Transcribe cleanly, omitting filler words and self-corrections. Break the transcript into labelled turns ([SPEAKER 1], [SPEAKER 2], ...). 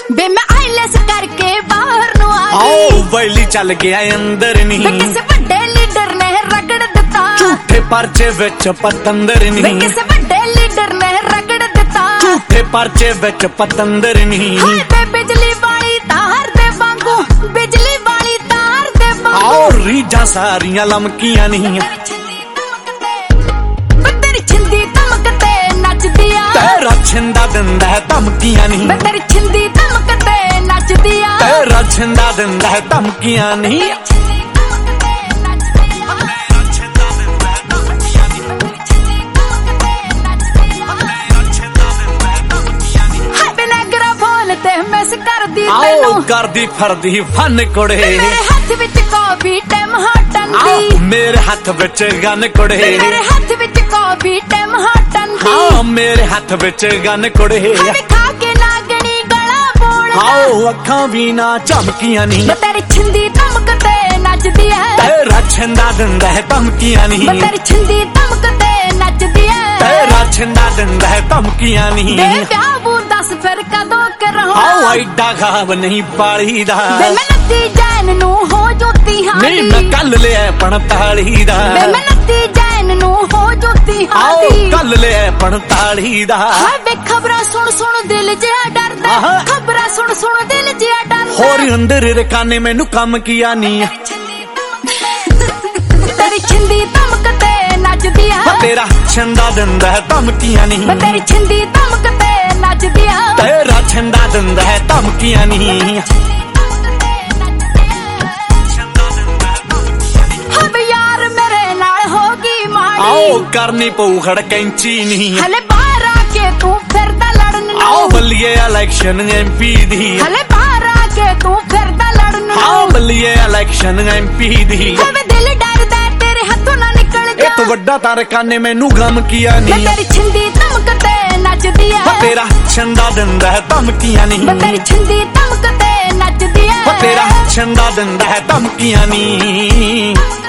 [SPEAKER 1] बे मैं आईलेस करके बाहर नु आ गई
[SPEAKER 2] बैली चल गया अंदर नी
[SPEAKER 1] किसे बड़े लीडर ने रगड़ दिता
[SPEAKER 2] झूठे परचे विच पतंदर नी
[SPEAKER 1] किसे बड़े लीडर ने रगड़ दिता
[SPEAKER 2] झूठे परचे विच पतंदर नी
[SPEAKER 1] बे बिजली वाली तार दे वांगू बिजली वाली तार दे वांगू
[SPEAKER 2] और रीझां सारियां लमकियां नी
[SPEAKER 1] तेरी छिंदी तमकते नचदिया
[SPEAKER 2] तेरा छिंदा दिंदा है धमकियां नी
[SPEAKER 1] तेरी छिंदी तमकते नचदिया
[SPEAKER 2] तेरा छिंदा दिंदा है धमकियां नी करदी फरदी फन कुड़े
[SPEAKER 1] मेरे हाथ विच कॉफी टाइम हॉटन दी
[SPEAKER 2] मेरे हाथ विच गन कुड़े
[SPEAKER 1] मेरे हाथ विच कॉफी टाइम हॉटन दी
[SPEAKER 2] हाँ मेरे हाथ विच गन कुड़े
[SPEAKER 1] खा के नागनी गला बोलदा
[SPEAKER 2] आओ अखां भी ना झमकियां नी
[SPEAKER 1] तेरी छिंदी तमकते नचदी है
[SPEAKER 2] तेरा छिंदा दिंदा है धमकियां नी
[SPEAKER 1] तेरी छिंदी तमकते नचदी है
[SPEAKER 2] तेरा छिंदा दिंदा है धमकियां नी
[SPEAKER 1] ब्याहू दस फिर कदों करहो
[SPEAKER 2] आओ एडा खाब नहीं पाली दा
[SPEAKER 1] मैं नत्ती जैन नू हो जोती हां
[SPEAKER 2] नहीं मैं कल ले 45 दा
[SPEAKER 1] मैं नत्ती जैन नू हो जोती हां
[SPEAKER 2] आओ कल ले 45 दा
[SPEAKER 1] वे खबरां सुन सुन दिल जिहा डरदा खबरां सुन सुन दिल जिहा डरदा
[SPEAKER 2] होर अंदर रकाने मैनू कम किया नी
[SPEAKER 1] तेरी छिंदी तमकते नचदी है
[SPEAKER 2] तेरा छिंदा दिंदा है धमकियां नी
[SPEAKER 1] तेरी छिंदी तमकते नचदी है
[SPEAKER 2] तेरा छिंदा दिंदा है धमकियां नी
[SPEAKER 1] अब यार मेरे नाल होगी माड़ी
[SPEAKER 2] आओ करनी पऊ खड़कैंची नी
[SPEAKER 1] हले बाहर आके तू फिरदा लड़न
[SPEAKER 2] आओ बल्लिए इलेक्शन MP दी
[SPEAKER 1] हले बाहर आके तू फिरदा लड़न
[SPEAKER 2] आओ बल्लिए इलेक्शन MP दी
[SPEAKER 1] हवे दिल डरदा तेरे हाथों ना निकल जा
[SPEAKER 2] एक वड्डा तार काने मैनू गम किया नी
[SPEAKER 1] तेरी छिंदी तमकते नचदी है
[SPEAKER 2] तेरा छिंदा दिंदा है धमकियां नी
[SPEAKER 1] तेरी छिंदी तमकते नचदी है
[SPEAKER 2] तेरा छिंदा दिंदा है धमकियां नी।